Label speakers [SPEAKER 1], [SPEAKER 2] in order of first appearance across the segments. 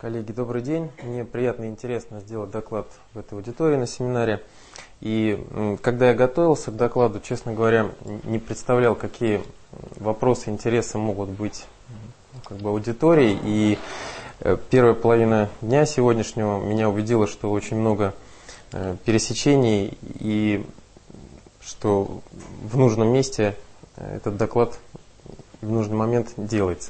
[SPEAKER 1] Коллеги, добрый день. Мне приятно и интересно сделать доклад в этой аудитории на семинаре. И когда я готовился к докладу, честно говоря, не представлял, какие вопросы, интересы могут быть аудитории. И первая половина дня сегодняшнего меня убедила, что очень много пересечений и что в нужном месте этот доклад в нужный момент делается.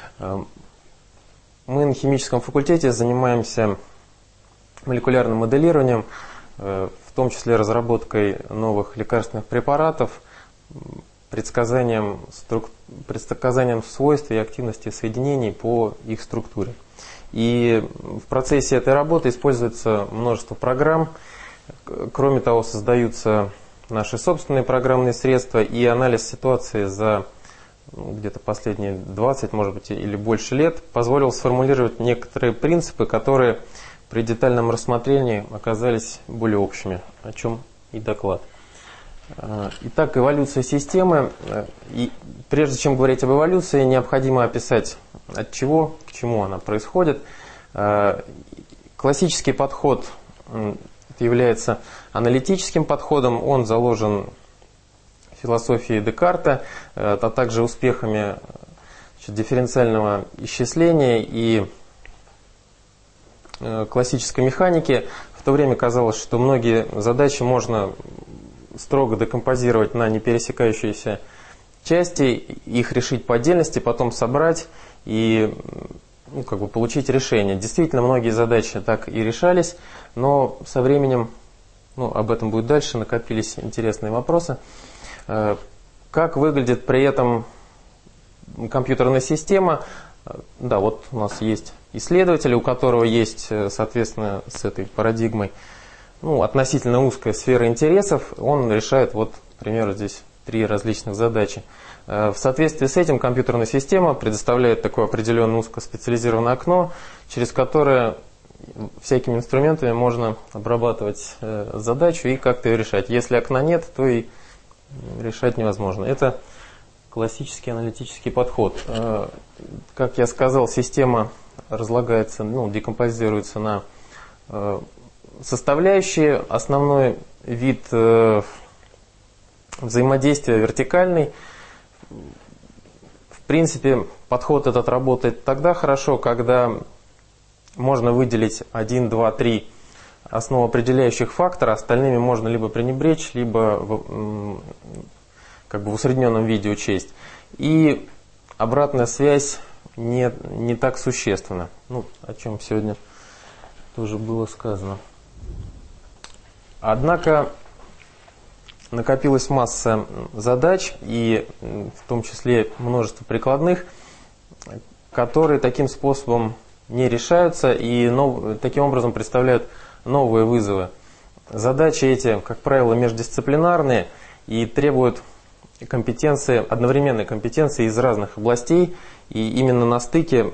[SPEAKER 1] Мы на химическом факультете занимаемся молекулярным моделированием, в том числе разработкой новых лекарственных препаратов, предсказанием свойств и активности соединений по их структуре. И в процессе этой работы используется множество программ. Кроме того, создаются наши собственные программные средства, и анализ ситуации за где-то последние 20, может быть, или больше лет позволил сформулировать некоторые принципы, которые при детальном рассмотрении оказались более общими, о чем и доклад. Итак, эволюция системы. И прежде чем говорить об эволюции, необходимо описать, от чего к чему она происходит. Классический подход является аналитическим подходом, он заложен философии Декарта, а также успехами дифференциального исчисления и классической механики. В то время казалось, что многие задачи можно строго декомпозировать на непересекающиеся части, их решить по отдельности, потом собрать и получить решение. Действительно, многие задачи так и решались, но со временем, об этом будет дальше, накопились интересные вопросы. Как выглядит при этом компьютерная система? Да, вот у нас есть исследователь, у которого есть, соответственно, с этой парадигмой относительно узкая сфера интересов. Он решает, к примеру, здесь 3 различных задачи. В соответствии с этим компьютерная система предоставляет такое определенное узкоспециализированное окно, через которое всякими инструментами можно обрабатывать задачу и как-то ее решать. Если окна нет, то и решать невозможно. Это классический аналитический подход. Как я сказал, система разлагается, декомпозируется на составляющие. Основной вид взаимодействия вертикальный. В принципе, подход этот работает тогда хорошо, когда можно выделить 1, 2, 3 основоопределяющих фактора, остальными можно либо пренебречь, либо в усредненном виде учесть. И обратная связь не так существенна, о чем сегодня тоже было сказано. Однако накопилась масса задач, и в том числе множество прикладных, которые таким способом не решаются и таким образом представляют новые вызовы. Задачи эти, как правило, междисциплинарные и требуют одновременной компетенции из разных областей, и именно на стыке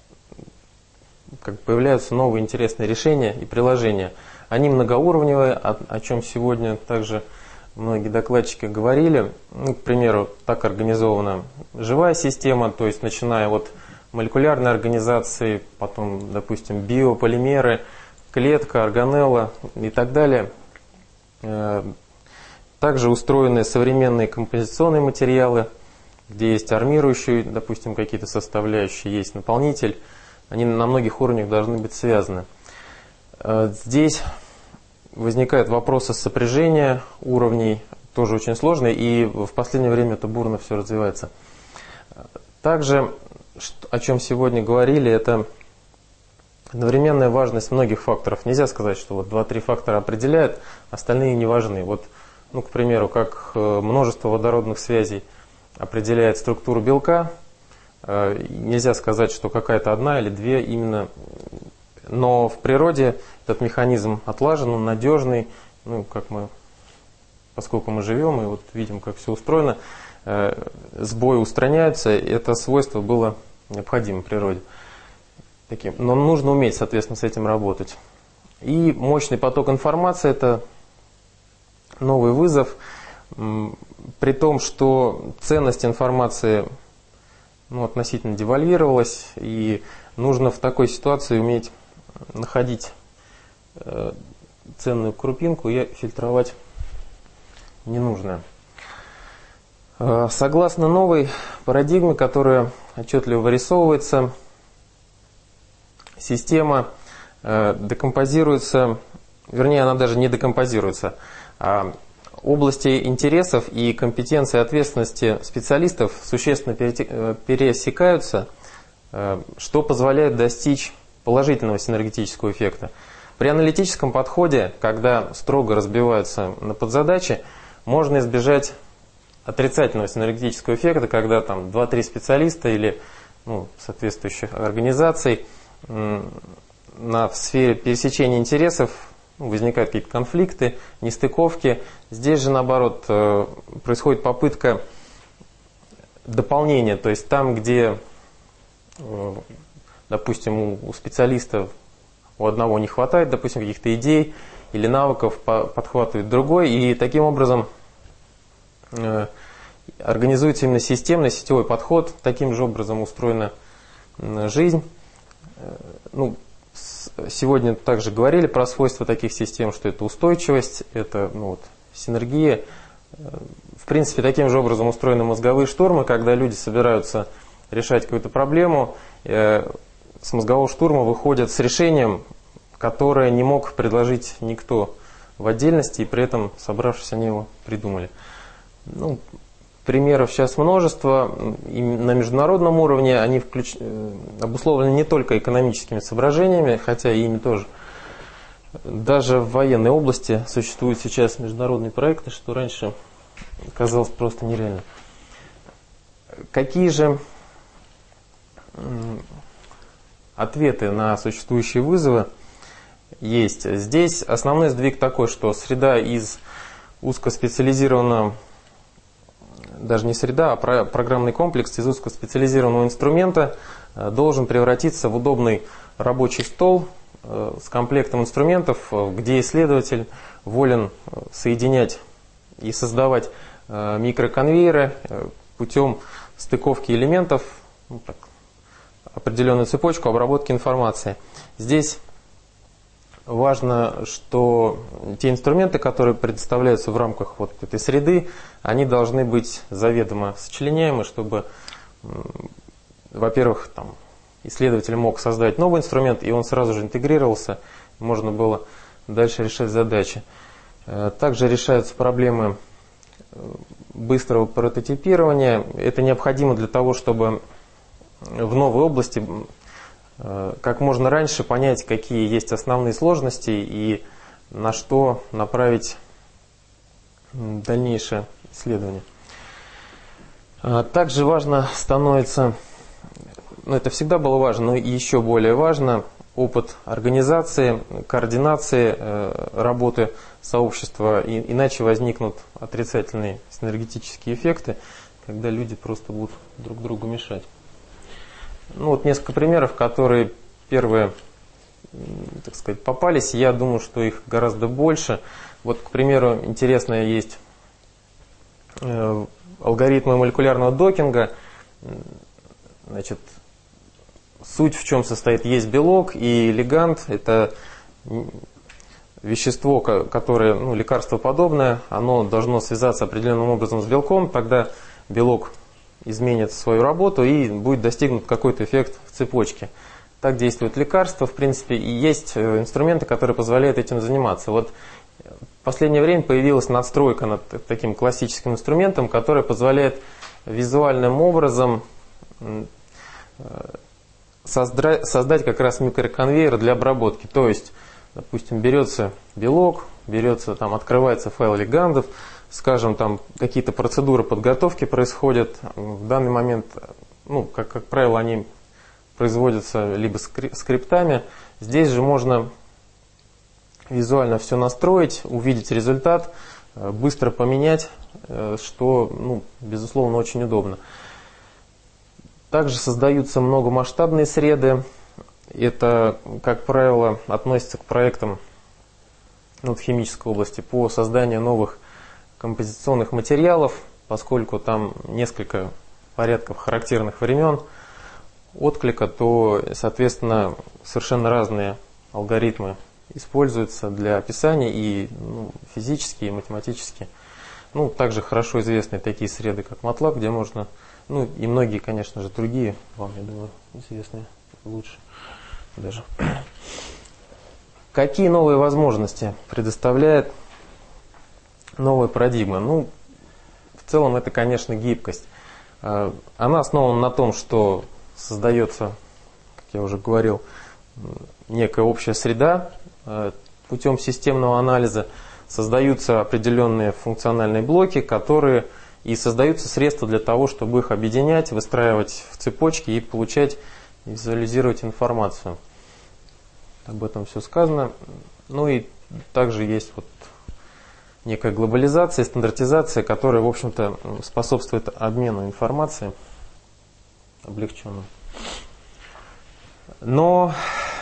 [SPEAKER 1] появляются новые интересные решения и приложения. Они многоуровневые, о чем сегодня также многие докладчики говорили. К примеру, так организована живая система, то есть начиная от молекулярной организации, потом, допустим, биополимеры, клетка, органелла и так далее. Также устроены современные композиционные материалы, где есть армирующие, допустим, какие-то составляющие, есть наполнитель. Они на многих уровнях должны быть связаны. Здесь возникают вопросы сопряжения уровней, тоже очень сложные, и в последнее время это бурно все развивается. Также, о чем сегодня говорили, это одновременная важность многих факторов. Нельзя сказать, что 2-3 фактора определяют, остальные не важны. К примеру, как множество водородных связей определяет структуру белка, нельзя сказать, что какая-то одна или 2 именно. Но в природе этот механизм отлажен, он надежный. Поскольку мы живем и видим, как все устроено, сбои устраняются, это свойство было необходимо в природе. Но нужно уметь, соответственно, с этим работать. И мощный поток информации – это новый вызов, при том, что ценность информации относительно девальвировалась, и нужно в такой ситуации уметь находить ценную крупинку и фильтровать ненужное. Согласно новой парадигме, которая отчетливо вырисовывается, система декомпозируется, вернее, она даже не декомпозируется, а области интересов и компетенции ответственности специалистов существенно пересекаются, что позволяет достичь положительного синергетического эффекта. При аналитическом подходе, когда строго разбиваются на подзадачи, можно избежать отрицательного синергетического эффекта, когда там 2-3 специалиста или соответствующих организаций в сфере пересечения интересов возникают какие-то конфликты, нестыковки. Здесь же, наоборот, происходит попытка дополнения, то есть там, где, допустим, у специалиста у одного не хватает, допустим, каких-то идей или навыков, подхватывает другой, и таким образом организуется именно системный сетевой подход, таким же образом устроена жизнь. Сегодня также говорили про свойства таких систем, что это устойчивость, это синергия. В принципе, таким же образом устроены мозговые штурмы, когда люди собираются решать какую-то проблему, с мозгового штурма выходят с решением, которое не мог предложить никто в отдельности, и при этом, собравшись, они его придумали. Примеров сейчас множество. И на международном уровне они обусловлены не только экономическими соображениями, хотя и ими тоже. Даже в военной области существуют сейчас международные проекты, что раньше казалось просто нереально. Какие же ответы на существующие вызовы есть? Здесь основной сдвиг такой, что среда из узкоспециализированного, даже не среда, а программный комплекс из узкоспециализированного инструмента должен превратиться в удобный рабочий стол с комплектом инструментов, где исследователь волен соединять и создавать микроконвейеры путем стыковки элементов, определенную цепочку обработки информации. Здесь важно, что те инструменты, которые предоставляются в рамках этой среды, они должны быть заведомо сочленяемы, чтобы, во-первых, исследователь мог создать новый инструмент, и он сразу же интегрировался, можно было дальше решать задачи. Также решаются проблемы быстрого прототипирования. Это необходимо для того, чтобы в новой области как можно раньше понять, какие есть основные сложности и на что направить дальнейшее исследование. Также важно становится, это всегда было важно, но и еще более важно, опыт организации, координации работы сообщества, иначе возникнут отрицательные синергетические эффекты, когда люди просто будут друг другу мешать. Несколько примеров, которые первые, попались. Я думаю, что их гораздо больше. К примеру, интересное есть алгоритмы молекулярного докинга. Суть в чем состоит? Есть белок и лиганд. Это вещество, которое лекарствоподобное. Оно должно связаться определенным образом с белком. Тогда белок изменит свою работу и будет достигнут какой-то эффект в цепочке. Так действует лекарство, в принципе, и есть инструменты, которые позволяют этим заниматься. В последнее время появилась надстройка над таким классическим инструментом, который позволяет визуальным образом создать как раз микроконвейер для обработки. То есть, допустим, берется белок, открывается файл лигандов, скажем, какие-то процедуры подготовки происходят. В данный момент, как правило, они производятся либо скриптами. Здесь же можно визуально все настроить, увидеть результат, быстро поменять, что, безусловно, очень удобно. Также создаются многомасштабные среды. Это, как правило, относится к проектам в химической области по созданию новых композиционных материалов, поскольку там несколько порядков характерных времен отклика, то, соответственно, совершенно разные алгоритмы используются для описания и физические, и математические. Также хорошо известны такие среды, как MATLAB, где можно, и многие, конечно же, другие, вам, я думаю, известны лучше даже. Какие новые возможности предоставляет новая парадигма? В целом это, конечно, гибкость. Она основана на том, что создается, как я уже говорил, некая общая среда путем системного анализа, создаются определенные функциональные блоки, которые и создаются средства для того, чтобы их объединять, выстраивать в цепочки и получать, визуализировать информацию. Об этом все сказано. И также есть некая глобализация, стандартизация, которая, в общем-то, способствует обмену информацией облегченным. Но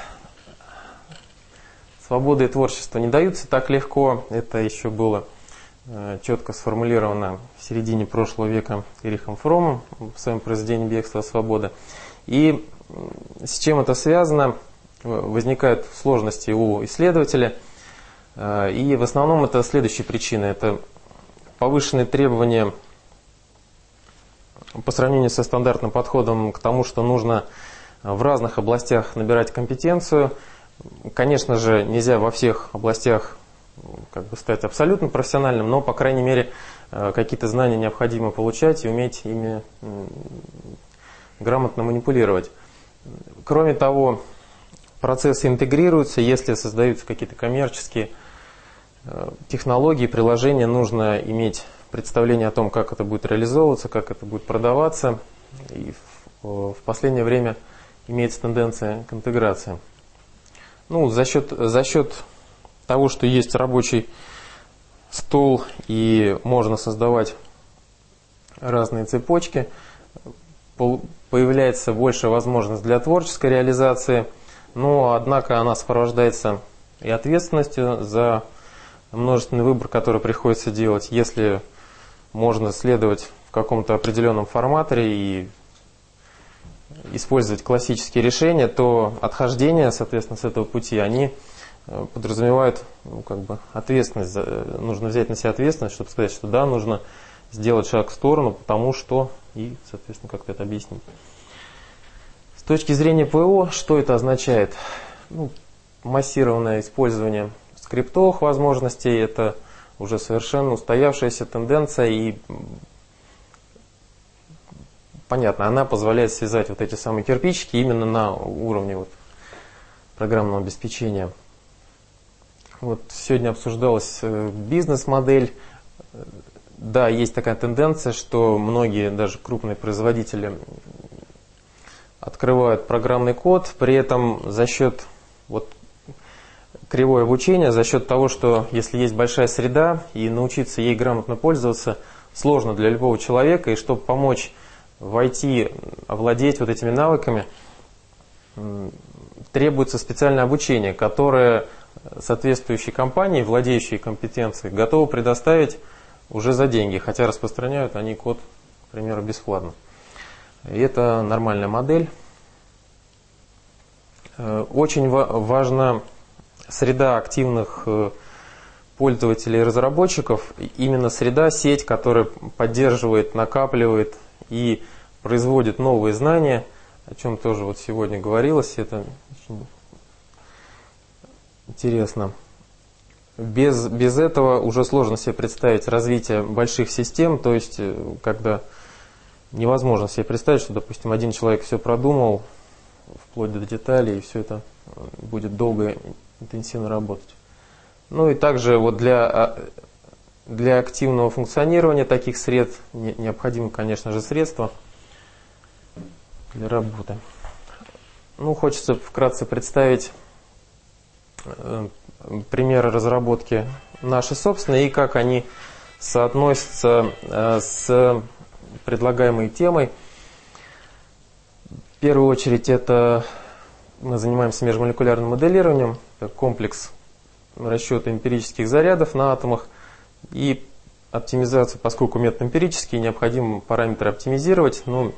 [SPEAKER 1] свобода и творчество не даются так легко. Это еще было четко сформулировано в середине прошлого века Эрихом Фромом в своем произведении «Бегство от свободы». И с чем это связано? Возникают сложности у исследователя. И в основном это следующие причины. Это повышенные требования по сравнению со стандартным подходом к тому, что нужно в разных областях набирать компетенцию. Конечно же, нельзя во всех областях стать абсолютно профессиональным, но, по крайней мере, какие-то знания необходимо получать и уметь ими грамотно манипулировать. Кроме того, процессы интегрируются, если создаются какие-то коммерческие технологии, приложения, нужно иметь представление о том, как это будет реализовываться, как это будет продаваться. И в последнее время имеется тенденция к интеграции. За счет того, что есть рабочий стол и можно создавать разные цепочки, появляется большая возможность для творческой реализации, но, однако, она сопровождается и ответственностью за множественный выбор, который приходится делать. Если можно следовать в каком-то определенном форматоре и использовать классические решения, то отхождения, соответственно, с этого пути, они подразумевают ответственность. Нужно взять на себя ответственность, чтобы сказать, что да, нужно сделать шаг в сторону, потому что, и, соответственно, как-то это объяснить. С точки зрения ПО, что это означает? Массированное использование скриптовых возможностей, это уже совершенно устоявшаяся тенденция, и понятно, она позволяет связать эти самые кирпичики именно на уровне программного обеспечения. Сегодня обсуждалась бизнес-модель. Да, есть такая тенденция, что многие, даже крупные производители, открывают программный код, при этом за счет кривое обучения, за счет того, что если есть большая среда и научиться ей грамотно пользоваться, сложно для любого человека, и чтобы помочь войти, овладеть этими навыками, требуется специальное обучение, которое соответствующие компании, владеющие компетенцией, готовы предоставить уже за деньги, хотя распространяют они код, к примеру, бесплатно. И это нормальная модель. Очень важна среда активных пользователей и разработчиков, именно среда, сеть, которая поддерживает, накапливает и производит новые знания, о чем тоже сегодня говорилось, это очень интересно. Без этого уже сложно себе представить развитие больших систем, то есть когда невозможно себе представить, что, допустим, один человек все продумал вплоть до деталей, и все это будет долго, интенсивно работать. И также для активного функционирования таких сред необходимы, конечно же, средства для работы. Хочется вкратце представить примеры разработки наши собственные и как они соотносятся с предлагаемой темой. В первую очередь мы занимаемся межмолекулярным моделированием, комплекс расчета эмпирических зарядов на атомах. И оптимизацию, поскольку метод эмпирический, необходимо параметры оптимизировать. Ну,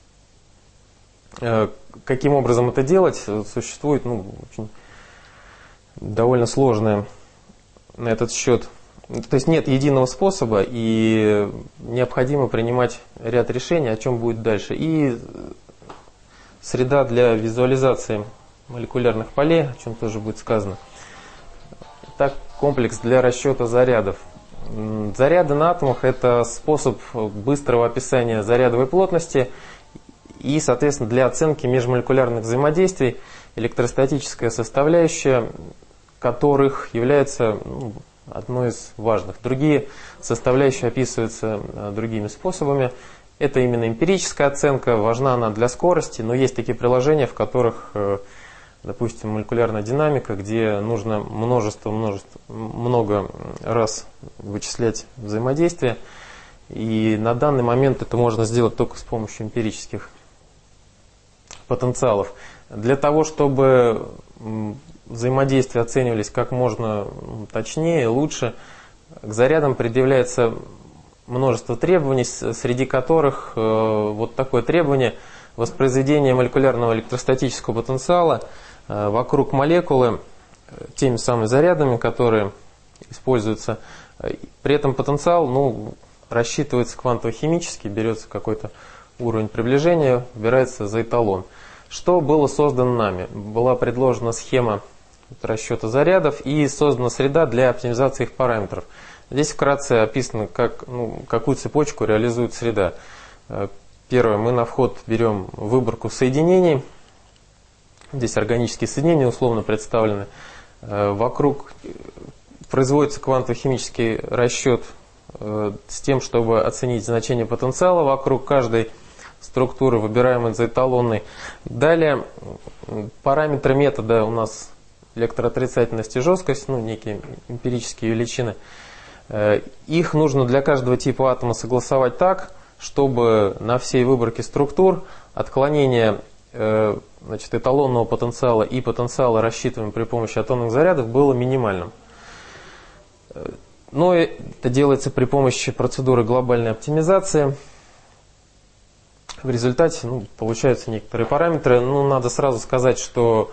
[SPEAKER 1] каким образом это делать, существует очень довольно сложное на этот счет. То есть нет единого способа, и необходимо принимать ряд решений, о чем будет дальше. И среда для визуализации молекулярных полей, о чем тоже будет сказано. Так, комплекс для расчета зарядов. Заряды на атомах – это способ быстрого описания зарядовой плотности и, соответственно, для оценки межмолекулярных взаимодействий, электростатическая составляющая которых является одной из важных. Другие составляющие описываются другими способами. Это именно эмпирическая оценка, важна она для скорости, но есть такие приложения, в которых, допустим, молекулярная динамика, где нужно много раз вычислять взаимодействие. И на данный момент это можно сделать только с помощью эмпирических потенциалов. Для того, чтобы взаимодействия оценивались как можно точнее, лучше, к зарядам предъявляется множество требований, среди которых вот такое требование – воспроизведение молекулярного электростатического потенциала вокруг молекулы теми самыми зарядами, которые используются. При этом потенциал рассчитывается квантово-химически, берется какой-то уровень приближения, выбирается за эталон. Что было создано нами? Была предложена схема расчета зарядов и создана среда для оптимизации их параметров. Здесь вкратце описано, какую цепочку реализует среда. Первое, мы на вход берем выборку соединений. Здесь органические соединения условно представлены. Вокруг производится квантово-химический расчет с тем, чтобы оценить значение потенциала вокруг каждой структуры, выбираемой за эталонной. Далее параметры метода у нас электроотрицательность и жесткость, некие эмпирические величины. Их нужно для каждого типа атома согласовать так, чтобы на всей выборке структур отклонение эталонного потенциала и потенциала, рассчитываемого при помощи атомных зарядов, было минимальным. Но это делается при помощи процедуры глобальной оптимизации. В результате получаются некоторые параметры. Надо сразу сказать, что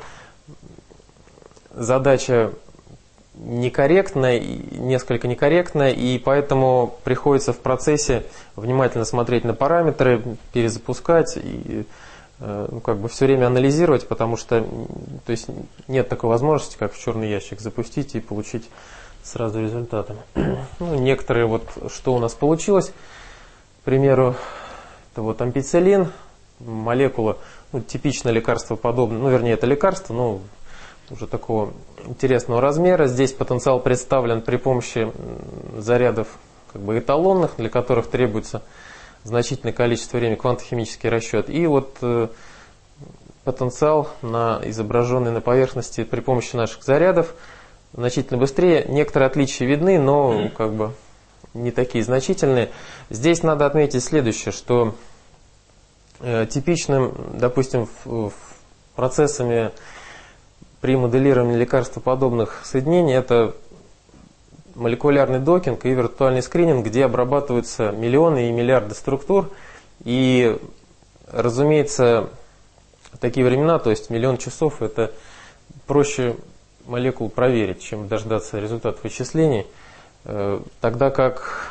[SPEAKER 1] задача некорректная, несколько некорректная, и поэтому приходится в процессе внимательно смотреть на параметры, перезапускать и все время анализировать, потому что нет такой возможности, как в черный ящик запустить и получить сразу результаты. Некоторые, что у нас получилось, к примеру, это ампицилин, молекула, типичное лекарство подобное, вернее, это лекарство, но уже такого интересного размера. Здесь потенциал представлен при помощи зарядов эталонных, для которых требуется значительное количество времени, квантохимический расчет. И потенциал, изображенный на поверхности при помощи наших зарядов, значительно быстрее. Некоторые отличия видны, но не такие значительные. Здесь надо отметить следующее, что типичным, допустим, процессами при моделировании лекарствоподобных соединений это молекулярный докинг и виртуальный скрининг, где обрабатываются миллионы и миллиарды структур. И, разумеется, в такие времена, то есть миллион часов, это проще молекул проверить, чем дождаться результатов вычислений. Тогда как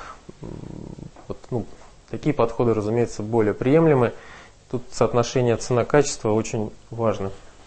[SPEAKER 1] такие подходы, разумеется, более приемлемы. Тут соотношение цена-качество очень важно.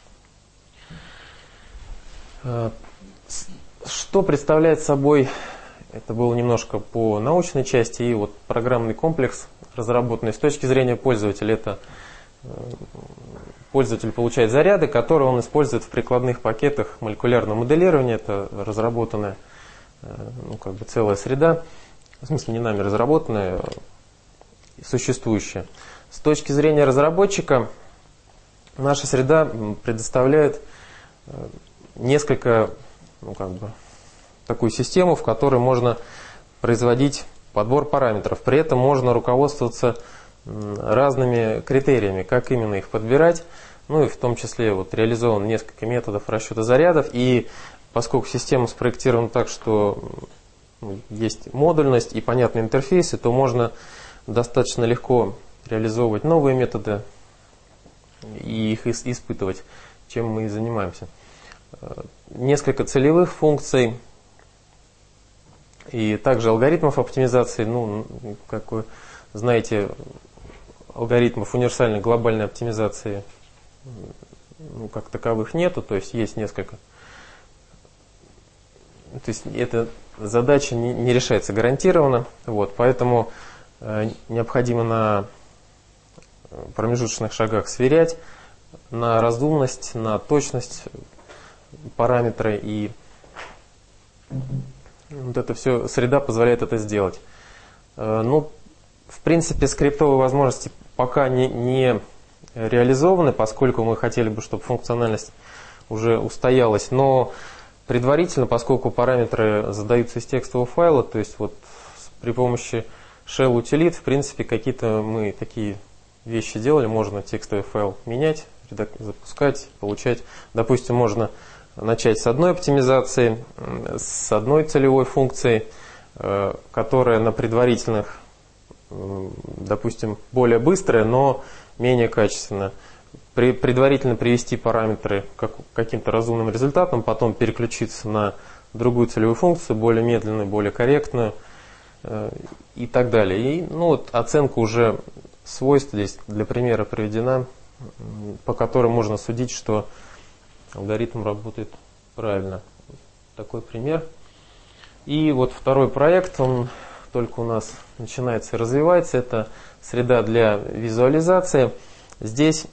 [SPEAKER 1] Что представляет собой, это было немножко по научной части, и программный комплекс, разработанный с точки зрения пользователя. Это пользователь получает заряды, которые он использует в прикладных пакетах молекулярного моделирования. Это разработанная целая среда, в смысле не нами разработанная, существующая. С точки зрения разработчика, наша среда предоставляет несколько, такую систему, в которой можно производить подбор параметров. При этом можно руководствоваться разными критериями, как именно их подбирать. И в том числе реализовано несколько методов расчета зарядов. И поскольку система спроектирована так, что есть модульность и понятные интерфейсы, то можно достаточно легко реализовывать новые методы и их испытывать, чем мы и занимаемся. Несколько целевых функций и также алгоритмов оптимизации. Ну, как вы знаете, алгоритмов универсальной глобальной оптимизации как таковых нету, то есть есть несколько. То есть эта задача не решается гарантированно, вот, поэтому необходимо на промежуточных шагах сверять на разумность, на точность параметры, и вот это все, среда позволяет это сделать. Ну, в принципе, скриптовые возможности пока не реализованы, поскольку мы хотели бы, чтобы функциональность уже устоялась, но предварительно, поскольку параметры задаются из текстового файла, то есть вот при помощи shell утилит, в принципе, какие-то мы такие вещи делали, можно текстовый файл менять, запускать, получать. Допустим, можно начать с одной оптимизации, с одной целевой функцией, которая на предварительных, допустим, более быстрая, но менее качественная. Предварительно привести параметры к каким-то разумным результатам, потом переключиться на другую целевую функцию, более медленную, более корректную и так далее. И ну, вот оценка уже свойств здесь для примера приведена, по которым можно судить, что алгоритм работает правильно. Такой пример. И вот второй проект, он только у нас начинается и развивается. Это среда для визуализации. Здесь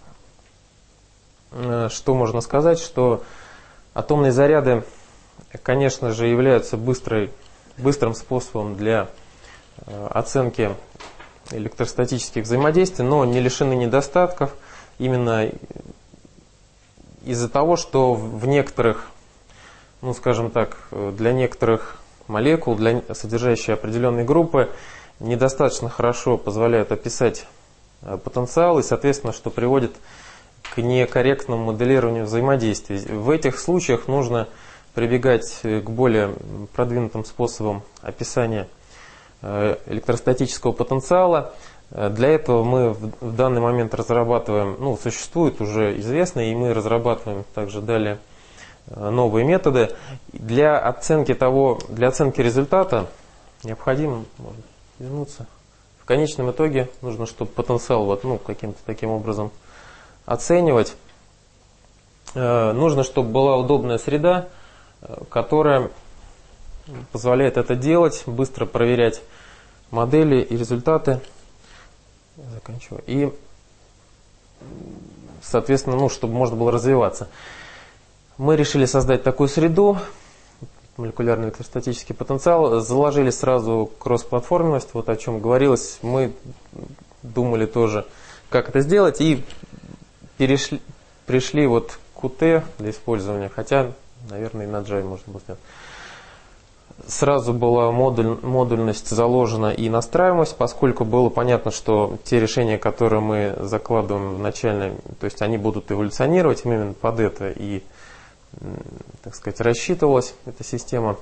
[SPEAKER 1] что можно сказать, что атомные заряды, конечно же, являются быстрым способом для оценки электростатических взаимодействий, но не лишены недостатков именно из-за того, что в некоторых, ну скажем так, для некоторых молекул, содержащих определенные группы, недостаточно хорошо позволяют описать потенциал, и, соответственно, что приводит к некорректному моделированию взаимодействий. В этих случаях нужно прибегать к более продвинутым способам описания электростатического потенциала. Для этого мы в данный момент разрабатываем, ну, существует уже известно, и мы разрабатываем также далее новые методы. Для оценки результата необходимо, можно вернуться. В конечном итоге нужно, чтобы потенциал каким-то таким образом оценивать. Нужно, чтобы была удобная среда, которая позволяет это делать, быстро проверять модели и результаты. Заканчиваю. И, соответственно, чтобы можно было развиваться. Мы решили создать такую среду, молекулярный электростатический потенциал, заложили сразу кросс-платформенность, вот о чем говорилось. Мы думали тоже, как это сделать, и пришли вот к Qt для использования, хотя, наверное, и на Java можно было сделать. Сразу была модульность заложена и настраиваемость, поскольку было понятно, что те решения, которые мы закладываем в начальное, то есть они будут эволюционировать именно под это, и, так сказать, рассчитывалась эта система.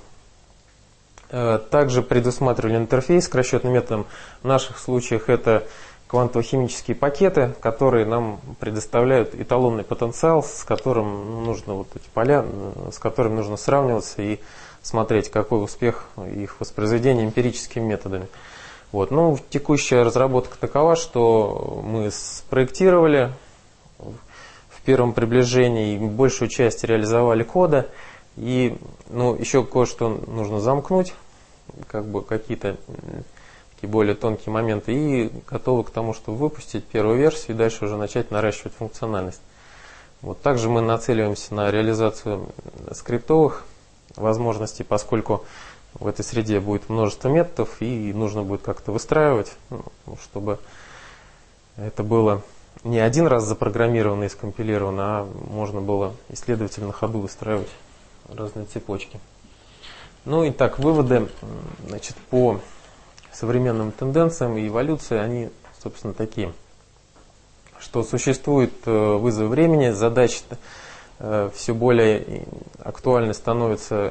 [SPEAKER 1] Также предусматривали интерфейс к расчетным методам. В наших случаях это квантово-химические пакеты, которые нам предоставляют эталонный потенциал, с которым нужно вот эти поля, с которыми нужно сравниваться и смотреть, какой успех их воспроизведения эмпирическими методами. Вот. Ну, текущая разработка такова, что мы спроектировали в первом приближении, большую часть реализовали кода, и еще кое-что нужно замкнуть, какие-то такие более тонкие моменты, и готовы к тому, чтобы выпустить первую версию и дальше уже начать наращивать функциональность. Вот. Также мы нацеливаемся на реализацию скриптовых возможностей, поскольку в этой среде будет множество методов, и нужно будет как-то выстраивать, чтобы это было не один раз запрограммировано и скомпилировано, а можно было исследователю на ходу выстраивать разные цепочки. Ну и так, выводы, значит, по современным тенденциям и эволюции, они, собственно, такие, что существует вызов времени, задачи все более актуальны становятся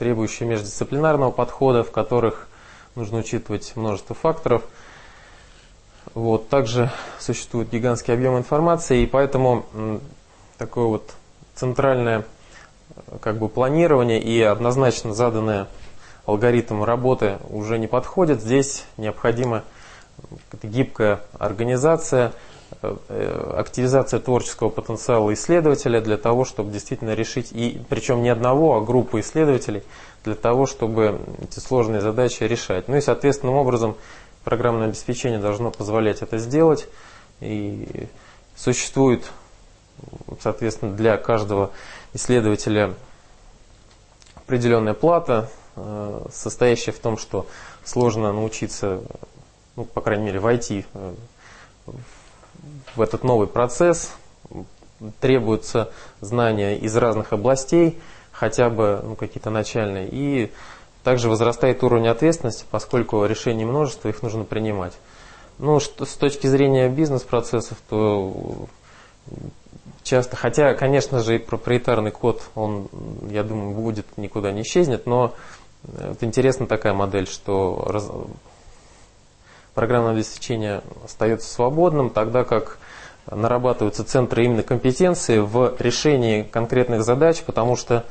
[SPEAKER 1] требующие междисциплинарного подхода, в которых нужно учитывать множество факторов. Вот. Также существует гигантский объем информации, и поэтому такое вот центральное планирование и однозначно заданное алгоритм работы уже не подходит. Здесь необходима гибкая организация, активизация творческого потенциала исследователя для того, чтобы действительно решить, и причем не одного, а группу исследователей, для того, чтобы эти сложные задачи решать. Ну и соответственным образом программное обеспечение должно позволять это сделать. И существует, соответственно, для каждого исследователя определенная плата, состоящая в том, что сложно научиться, по крайней мере, войти в этот новый процесс. Требуются знания из разных областей, хотя бы какие-то начальные. И также возрастает уровень ответственности, поскольку решений множество, их нужно принимать. С точки зрения бизнес-процессов, то часто, хотя, конечно же, и проприетарный код, он, я думаю, будет, никуда не исчезнет, но вот интересна такая модель, что программное обеспечение остается свободным, тогда как нарабатываются центры именно компетенции в решении конкретных задач, потому что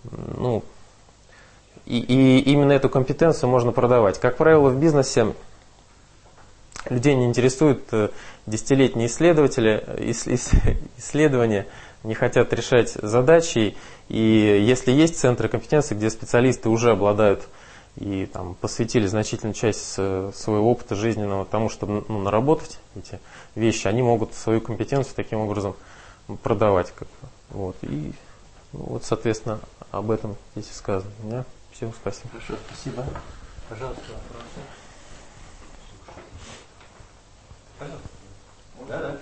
[SPEAKER 1] и именно эту компетенцию можно продавать. Как правило, в бизнесе людей не интересуют десятилетние исследования, не хотят решать задачи. И если есть центры компетенции, где специалисты уже обладают и посвятили значительную часть своего опыта жизненного тому, чтобы наработать эти вещи, они могут свою компетенцию таким образом продавать. И соответственно, об этом здесь и сказано. Да? Всем спасибо.
[SPEAKER 2] Хорошо, спасибо. Пожалуйста, вопросы. Пожалуйста. Да.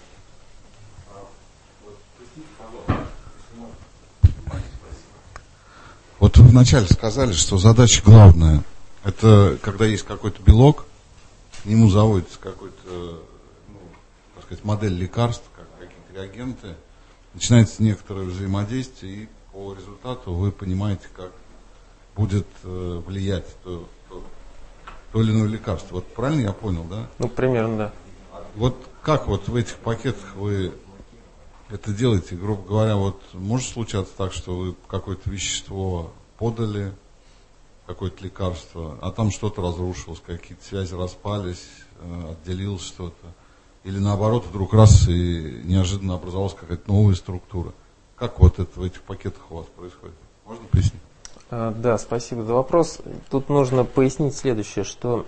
[SPEAKER 3] Вот вы вначале сказали, что задача главная – это когда есть какой-то белок, к нему заводится какой-то, модель лекарств, какие-то реагенты, начинается некоторое взаимодействие, и по результату вы понимаете, как будет влиять то или иное лекарство. Вот правильно я понял, да?
[SPEAKER 1] Примерно, да.
[SPEAKER 3] Вот как в этих пакетах вы это делаете, грубо говоря, может случаться так, что вы какое-то вещество подали, какое-то лекарство, а там что-то разрушилось, какие-то связи распались, отделилось что-то, или наоборот вдруг раз и неожиданно образовалась какая-то новая структура. Как это в этих пакетах у вас происходит? Можно пояснить?
[SPEAKER 1] Да, спасибо за вопрос. Тут нужно пояснить следующее, что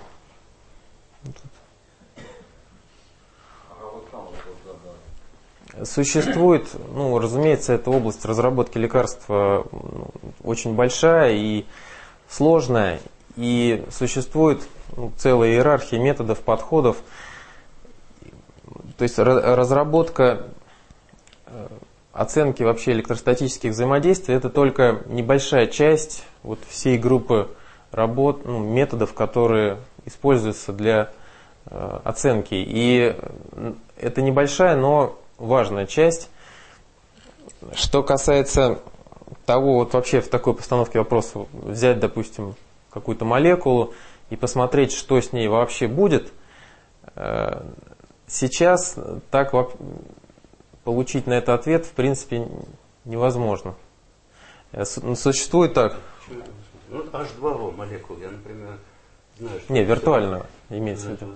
[SPEAKER 1] существует, разумеется, эта область разработки лекарства очень большая и сложная, и существует целая иерархия методов, подходов. То есть разработка оценки вообще электростатических взаимодействий — это только небольшая часть всей группы работ, методов, которые используются для оценки. И это небольшая, но важная часть. Что касается того, вообще в такой постановке вопроса взять, допустим, какую-то молекулу и посмотреть, что с ней вообще будет, сейчас так получить на это ответ в принципе невозможно. Существует так.
[SPEAKER 2] H2O молекул, я, например, знаю, что...
[SPEAKER 1] Не, виртуально имеется в виду.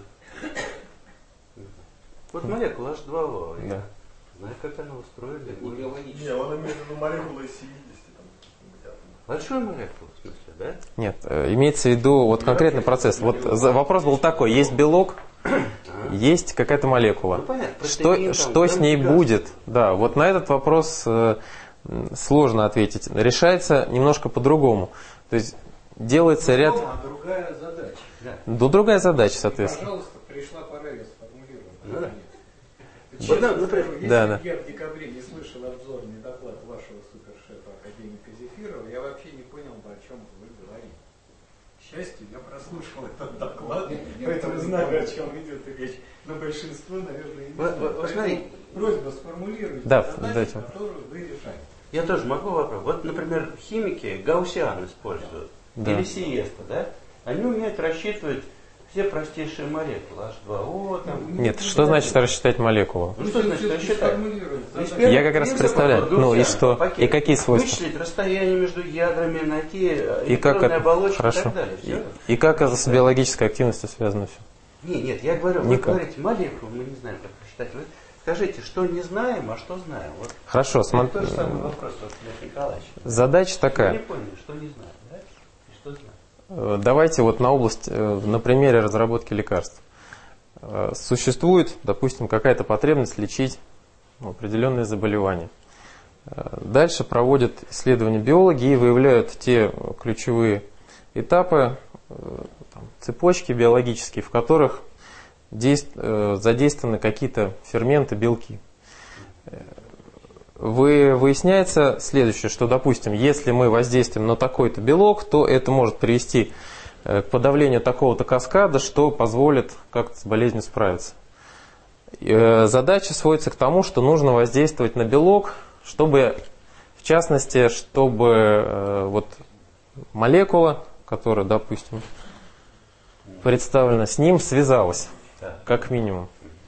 [SPEAKER 2] Молекула H2O.
[SPEAKER 1] Да.
[SPEAKER 2] Знаю, как она устроена.
[SPEAKER 4] Не, он имеет в виду молекулы из 70.
[SPEAKER 2] Большой молекул, в смысле, да?
[SPEAKER 1] Нет, имеется в виду конкретный процесс. Вопрос был такой: есть белок, есть какая-то молекула.
[SPEAKER 2] Понятно,
[SPEAKER 1] что с ней будет? Да, на этот вопрос сложно ответить. Решается немножко по-другому. То есть делается ряд...
[SPEAKER 4] Другая задача.
[SPEAKER 1] Другая задача, соответственно.
[SPEAKER 4] Пожалуйста, пришла пора ее сформулировать.
[SPEAKER 2] Да.
[SPEAKER 4] Если
[SPEAKER 1] да.
[SPEAKER 4] я в декабре не слышал обзорный доклад вашего супершефа академика Зефирова, я вообще не понял бы, о чем вы говорите. К счастью, я прослушал этот доклад, поэтому знаю, о чем идет речь. Но большинство, наверное, не знает.
[SPEAKER 2] Посмотри.
[SPEAKER 4] Просьба сформулировать
[SPEAKER 1] Да,
[SPEAKER 4] задачу,
[SPEAKER 1] дайте.
[SPEAKER 4] которую вы решаете.
[SPEAKER 2] Я тоже могу вопрос. Вот, например, химики гаусиан используют,
[SPEAKER 1] Да.
[SPEAKER 2] или сиеста, да? Они умеют рассчитывать все простейшие молекулы, H2O, там.
[SPEAKER 1] Нет, что значит рассчитать молекулу?
[SPEAKER 2] Ну что значит рассчитать?
[SPEAKER 1] Я как раз представляю. Ну и что? И какие свойства?
[SPEAKER 2] Вычислить расстояние между ядрами, найти
[SPEAKER 1] И как
[SPEAKER 2] электронные
[SPEAKER 1] это?
[SPEAKER 2] оболочки
[SPEAKER 1] Хорошо.
[SPEAKER 2] и так далее. Все?
[SPEAKER 1] И как это с биологической активностью связано все?
[SPEAKER 2] Нет, я говорю, вы
[SPEAKER 1] Никак.
[SPEAKER 2] говорите молекулу, мы не знаем, как рассчитать. Вы скажите, что не знаем, а что знаем. Вот
[SPEAKER 1] Хорошо,
[SPEAKER 2] это
[SPEAKER 1] смотри.
[SPEAKER 2] тот же самый вопрос, вот, Лев Николаевич.
[SPEAKER 1] Задача
[SPEAKER 2] Вы не
[SPEAKER 1] такая.
[SPEAKER 2] поняли, что не знаем, да? И что знаем.
[SPEAKER 1] Давайте вот на область, на примере разработки лекарств. Существует, допустим, какая-то потребность лечить определенные заболевания. Дальше проводят исследования биологи и выявляют те ключевые этапы, цепочки биологические, в которых задействованы какие-то ферменты, белки. Выясняется следующее, что, допустим, если мы воздействуем на такой-то белок, то это может привести к подавлению такого-то каскада, что позволит как-то с болезнью справиться. Задача сводится к тому, что нужно воздействовать на белок, чтобы, в частности, чтобы вот молекула, которая, допустим, представлена, с ним связалась, как минимум.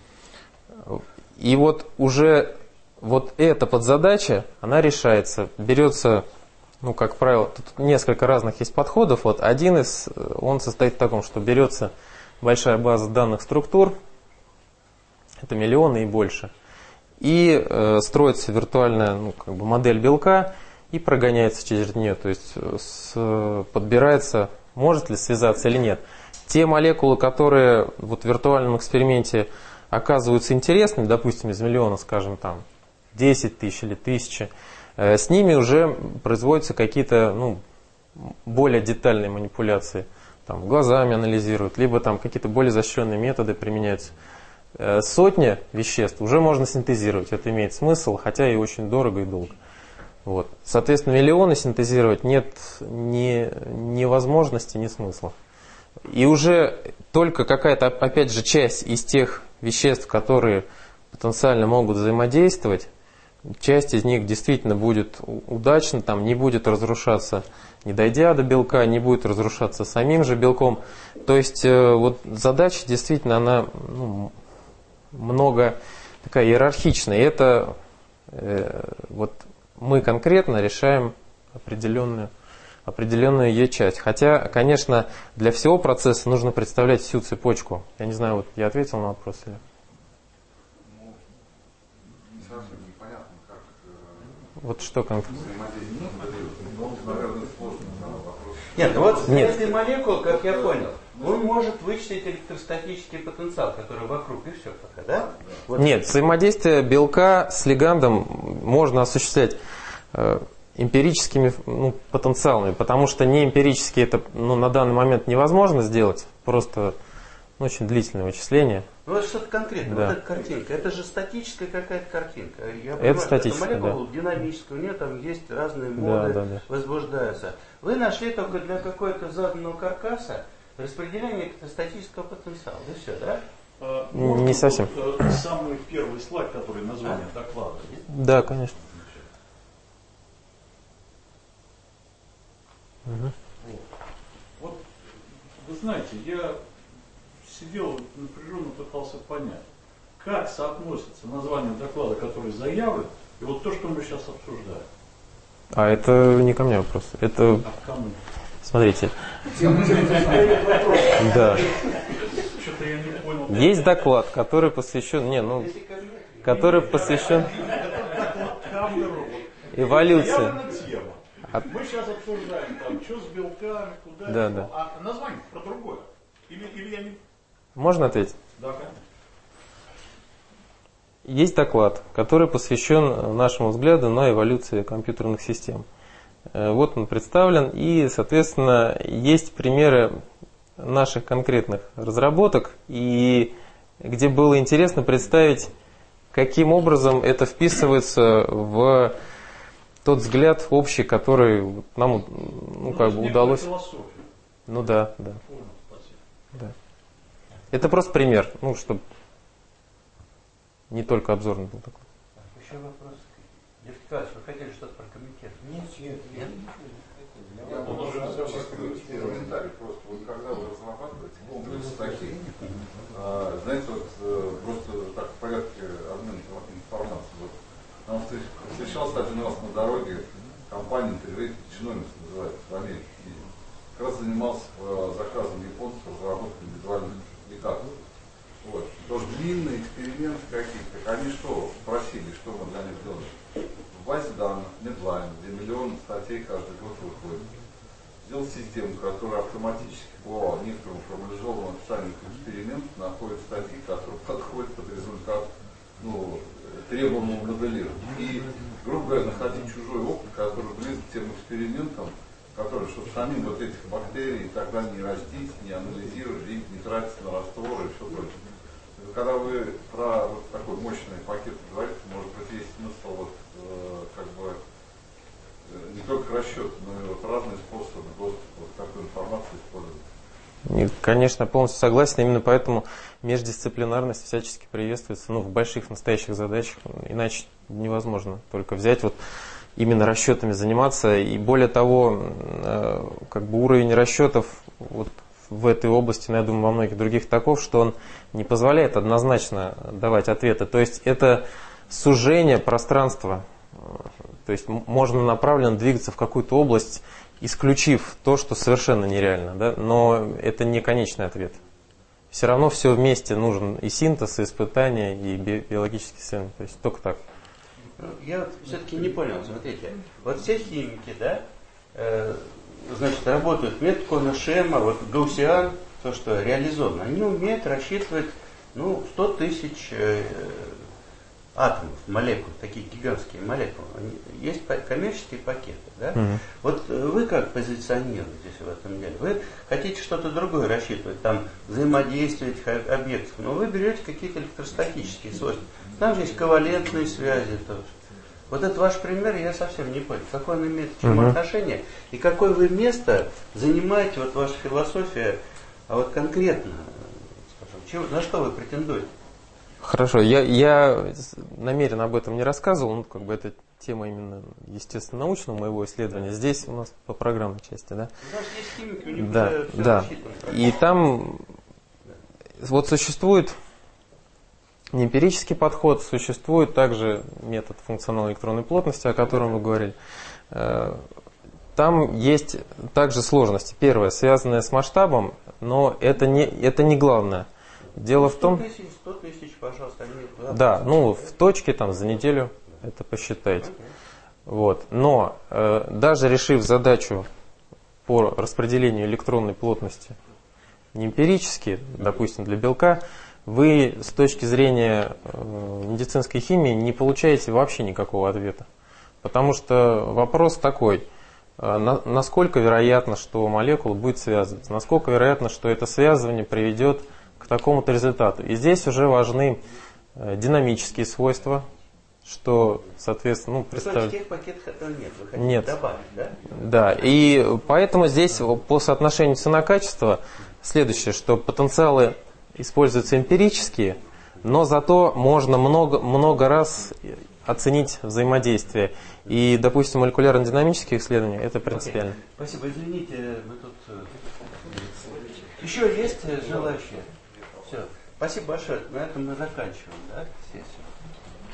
[SPEAKER 1] И вот уже вот эта подзадача, она решается, берется, ну, как правило, тут несколько разных есть подходов. Вот один из, он состоит в таком, что берется большая база данных структур, это миллионы и больше, и строится виртуальная, ну, как бы модель белка и прогоняется через нее, то есть подбирается, может ли связаться или нет. Те молекулы, которые вот в виртуальном эксперименте оказываются интересными, допустим, из миллиона, скажем, там, 10 тысяч или 1000, с ними уже производятся какие-то, ну, более детальные манипуляции. Там, глазами анализируют, либо там какие-то более защищенные методы применяются. Сотни веществ уже можно синтезировать, это имеет смысл, хотя и очень дорого и долго. Вот. Соответственно, миллионы синтезировать нет ни возможности, ни смысла. И уже только какая-то, опять же, часть из тех веществ, которые потенциально могут взаимодействовать, часть из них действительно будет удачна, там не будет разрушаться, не дойдя до белка, не будет разрушаться самим же белком. То есть вот задача действительно, она, ну, много такая иерархичная. И это вот мы конкретно решаем определенную ее часть. Хотя, конечно, для всего процесса нужно представлять всю цепочку. Я не знаю, вот я ответил на вопрос или... Вот что конкретно?
[SPEAKER 2] Нет, ну вот с этой молекулы, как я понял, он может вычислить электростатический потенциал, который вокруг, и все пока, да? Вот.
[SPEAKER 1] Нет, взаимодействие белка с лигандом можно осуществлять эмпирическими, ну, потенциалами, потому что не эмпирически это, ну, на данный момент невозможно сделать, просто, ну, очень длительное вычисление.
[SPEAKER 2] Ну вот что-то конкретное,
[SPEAKER 1] Да.
[SPEAKER 2] вот эта картинка, это же статическая какая-то картинка. Я
[SPEAKER 1] Это
[SPEAKER 2] понимаю,
[SPEAKER 1] статическая,
[SPEAKER 2] это молекула динамическая, у нее там есть разные моды,
[SPEAKER 1] да.
[SPEAKER 2] возбуждаются. Вы нашли только для какой-то заданного каркаса распределение статического потенциала, и все, да?
[SPEAKER 1] Не совсем.
[SPEAKER 5] Самый первый слайд, который название доклада.
[SPEAKER 1] Да, конечно. Угу.
[SPEAKER 5] Вот, вы знаете, я сидел напряженно, пытался понять, как соотносится название доклада, который заявлен, и вот то, что мы сейчас обсуждаем.
[SPEAKER 1] А это не ко мне вопрос. Это,
[SPEAKER 5] А кому?
[SPEAKER 1] смотрите. Да.
[SPEAKER 5] Что-то я не понял.
[SPEAKER 1] Есть доклад, который посвящен, который посвящен эволюции.
[SPEAKER 5] Явная тема.
[SPEAKER 1] А-
[SPEAKER 5] Мы сейчас обсуждаем, там, что с белками, куда,
[SPEAKER 1] Да,
[SPEAKER 5] что.
[SPEAKER 1] да.
[SPEAKER 5] А название про другое. Или я не...
[SPEAKER 1] Можно ответить?
[SPEAKER 5] Да, конечно.
[SPEAKER 1] Есть доклад, который посвящен нашему взгляду на эволюцию компьютерных систем. Вот он представлен, и, соответственно, есть примеры наших конкретных разработок, и где было интересно представить, каким образом это вписывается в тот взгляд общий, который нам, как бы удалось.
[SPEAKER 5] Философия.
[SPEAKER 1] Ну да.
[SPEAKER 5] Понял, спасибо.
[SPEAKER 1] Да. Это просто пример, чтобы не только обзорный был такой.
[SPEAKER 2] Еще вопрос. Лев Николаевич, вы хотели что-то прокомментировать? Нет?
[SPEAKER 3] Я уже чисто комментарий. Просто вот когда вы разрабатываете комплекс таких, знаете, вот просто так в порядке обмена информацией. Вот, нам встречался один раз на дороге компания Integrated Genomics называется, в Америке. Как раз занимался заказом японцев разработки индивидуальных лекарств. Вот. Тоже длинные эксперименты какие-то. Они что просили, что мы для них делаем? В базе данных, Medline, где миллион статей каждый год выходит. Сделал систему, которая автоматически по некоторому формализованному описанию эксперимента находит статьи, которые подходят под результат требуемого моделирования. И, грубо говоря, находить чужой опыт, который близок к тем экспериментам, которые, чтобы самим вот этих бактерий и так далее не растить, не анализировать, не тратить на растворы и все прочее. Когда вы про вот такой мощный пакет говорите, может быть, есть смысл не только расчет, но и вот разные способы доступа к такой информации использовать.
[SPEAKER 1] Конечно, полностью согласен. Именно поэтому междисциплинарность всячески приветствуется в больших настоящих задачах. Иначе невозможно только взять именно расчетами заниматься. И более того, уровень расчетов в этой области, я думаю, во многих других таков, что он не позволяет однозначно давать ответы. То есть это сужение пространства. То есть можно направленно двигаться в какую-то область, исключив то, что совершенно нереально. Да? Но это не конечный ответ. Все равно все вместе нужен и синтез, и испытания, и биологические исследования. То есть только так.
[SPEAKER 2] Я все-таки не понял, смотрите. Вот все химики, да, работают метод Коно-Шема, Гаусиан, то, что реализовано. Они умеют рассчитывать 100 тысяч атомов, молекул, такие гигантские молекулы. Есть коммерческие пакеты, да? Вот вы как позиционируетесь в этом деле? Вы хотите что-то другое рассчитывать, там взаимодействие этих объектов, но вы берете какие-то электростатические свойства. Там же есть ковалентные связи тоже. Вот это ваш пример, я совсем не понял. Какое он имеет к чему отношение и какое вы место занимаете, ваша философия, а конкретно, скажем, на что вы претендуете?
[SPEAKER 1] Хорошо, я намеренно об этом не рассказывал, это тема именно естественно-научного моего исследования. Здесь у нас по программной части, да?
[SPEAKER 2] У нас есть химики, у них
[SPEAKER 1] да,
[SPEAKER 2] уже все
[SPEAKER 1] да.
[SPEAKER 2] рассчитано.
[SPEAKER 1] И там существует эмпирический подход, существует также метод функциональной электронной плотности, о котором вы говорили. Там есть также сложности. Первое, связанное с масштабом, но это не главное. Дело в том...
[SPEAKER 2] 100 тысяч, пожалуйста.
[SPEAKER 1] Да, в точке за неделю это посчитайте. Но даже решив задачу по распределению электронной плотности не эмпирически, допустим, для белка, вы с точки зрения медицинской химии не получаете вообще никакого ответа. Потому что вопрос такой, насколько вероятно, что молекула будет связываться, насколько вероятно, что это связывание приведет к такому-то результату. И здесь уже важны динамические свойства, что, соответственно,
[SPEAKER 2] представляете. В тех пакетах этого нет, вы хотите
[SPEAKER 1] нет.
[SPEAKER 2] добавить, да?
[SPEAKER 1] Да, и поэтому здесь по соотношению цена-качество следующее, что потенциалы используются эмпирические, но зато можно много раз оценить взаимодействие. И, допустим, молекулярно-динамические исследования это принципиально.
[SPEAKER 2] Спасибо, извините, мы тут... Еще есть желающие? Все. Спасибо большое. На этом мы заканчиваем, да, сессию.